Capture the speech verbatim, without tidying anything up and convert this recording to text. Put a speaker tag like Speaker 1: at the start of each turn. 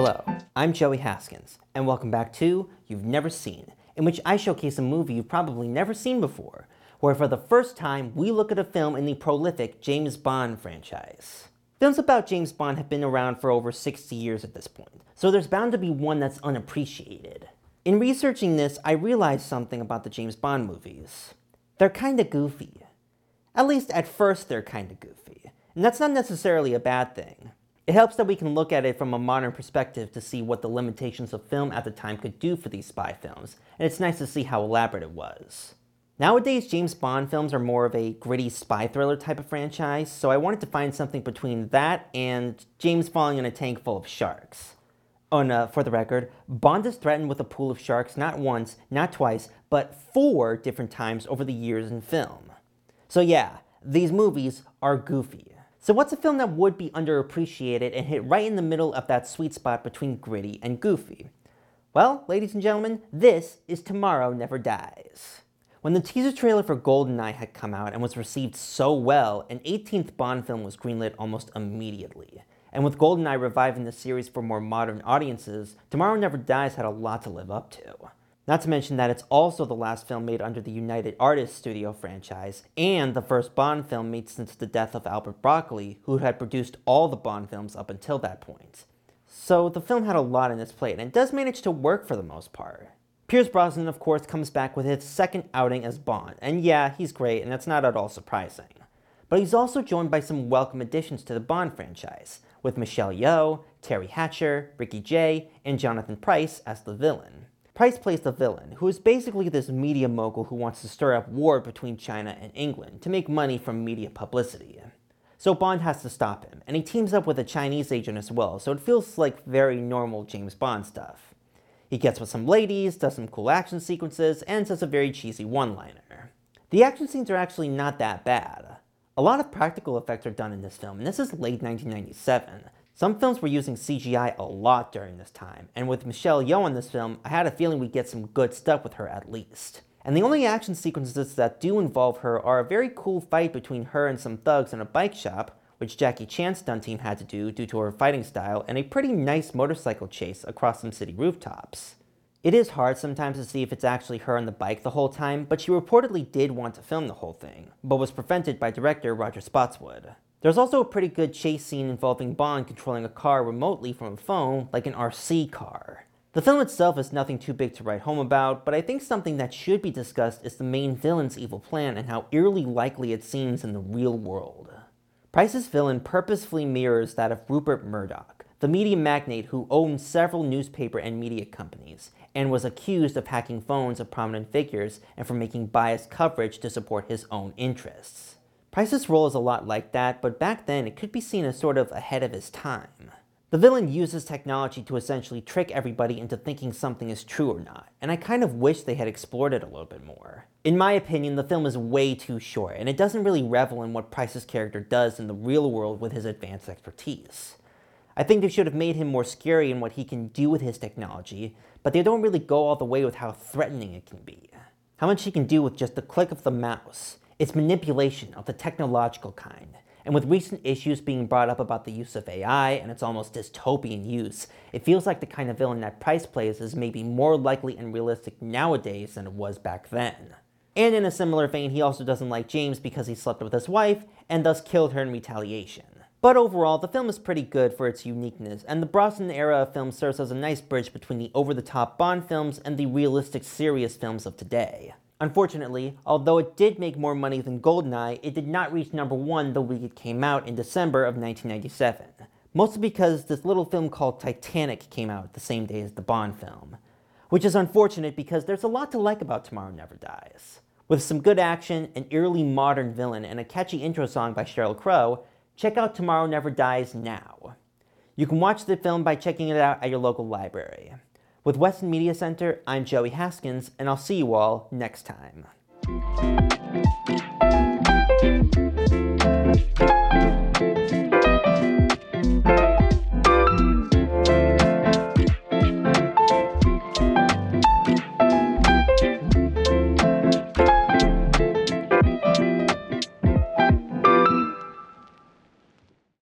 Speaker 1: Hello, I'm Joey Haskins, and welcome back to You've Never Seen, in which I showcase a movie you've probably never seen before, where for the first time we look at a film in the prolific James Bond franchise. Films about James Bond have been around for over sixty years at this point, so there's bound to be one that's unappreciated. In researching this, I realized something about the James Bond movies. They're kinda goofy. At least at first they're kinda goofy, and that's not necessarily a bad thing. It helps that we can look at it from a modern perspective to see what the limitations of film at the time could do for these spy films, and it's nice to see how elaborate it was. Nowadays, James Bond films are more of a gritty spy thriller type of franchise, so I wanted to find something between that and James falling in a tank full of sharks. Oh, and uh, for the record, Bond is threatened with a pool of sharks not once, not twice, but four different times over the years in film. So yeah, these movies are goofy. So what's a film that would be underappreciated and hit right in the middle of that sweet spot between gritty and goofy? Well, ladies and gentlemen, this is Tomorrow Never Dies. When the teaser trailer for GoldenEye had come out and was received so well, an eighteenth Bond film was greenlit almost immediately. And with GoldenEye reviving the series for more modern audiences, Tomorrow Never Dies had a lot to live up to. Not to mention that it's also the last film made under the United Artists Studio franchise, and the first Bond film made since the death of Albert Broccoli, who had produced all the Bond films up until that point. So the film had a lot on its plate, and it does manage to work for the most part. Pierce Brosnan, of course, comes back with his second outing as Bond, and yeah, he's great, and that's not at all surprising. But he's also joined by some welcome additions to the Bond franchise, with Michelle Yeoh, Terry Hatcher, Ricky Jay, and Jonathan Pryce as the villain. Pryce plays the villain, who is basically this media mogul who wants to stir up war between China and England to make money from media publicity. So Bond has to stop him, and he teams up with a Chinese agent as well, so it feels like very normal James Bond stuff. He gets with some ladies, does some cool action sequences, and says a very cheesy one-liner. The action scenes are actually not that bad. A lot of practical effects are done in this film, and this is late nineteen ninety-seven. Some films were using C G I a lot during this time, and with Michelle Yeoh in this film, I had a feeling we'd get some good stuff with her at least. And the only action sequences that do involve her are a very cool fight between her and some thugs in a bike shop, which Jackie Chan's stunt team had to do due to her fighting style, and a pretty nice motorcycle chase across some city rooftops. It is hard sometimes to see if it's actually her on the bike the whole time, but she reportedly did want to film the whole thing, but was prevented by director Roger Spotswood. There's also a pretty good chase scene involving Bond controlling a car remotely from a phone, like an R C car. The film itself is nothing too big to write home about, but I think something that should be discussed is the main villain's evil plan and how eerily likely it seems in the real world. Pryce's villain purposefully mirrors that of Rupert Murdoch, the media magnate who owned several newspaper and media companies, and was accused of hacking phones of prominent figures and for making biased coverage to support his own interests. Pryce's role is a lot like that, but back then it could be seen as sort of ahead of his time. The villain uses technology to essentially trick everybody into thinking something is true or not, and I kind of wish they had explored it a little bit more. In my opinion, the film is way too short, and it doesn't really revel in what Pryce's character does in the real world with his advanced expertise. I think they should have made him more scary in what he can do with his technology, but they don't really go all the way with how threatening it can be. How much he can do with just the click of the mouse. It's manipulation of the technological kind, and with recent issues being brought up about the use of A I and its almost dystopian use, it feels like the kind of villain that Pryce plays is maybe more likely and realistic nowadays than it was back then. And in a similar vein, he also doesn't like James because he slept with his wife, and thus killed her in retaliation. But overall, the film is pretty good for its uniqueness, and the Brosnan era of film serves as a nice bridge between the over-the-top Bond films and the realistic, serious films of today. Unfortunately, although it did make more money than GoldenEye, it did not reach number one the week it came out in December of nineteen ninety-seven. Mostly because this little film called Titanic came out the same day as the Bond film. Which is unfortunate because there's a lot to like about Tomorrow Never Dies. With some good action, an eerily modern villain, and a catchy intro song by Sheryl Crow, check out Tomorrow Never Dies now. You can watch the film by checking it out at your local library. With Weston Media Center, I'm Joey Haskins, and I'll see you all next time.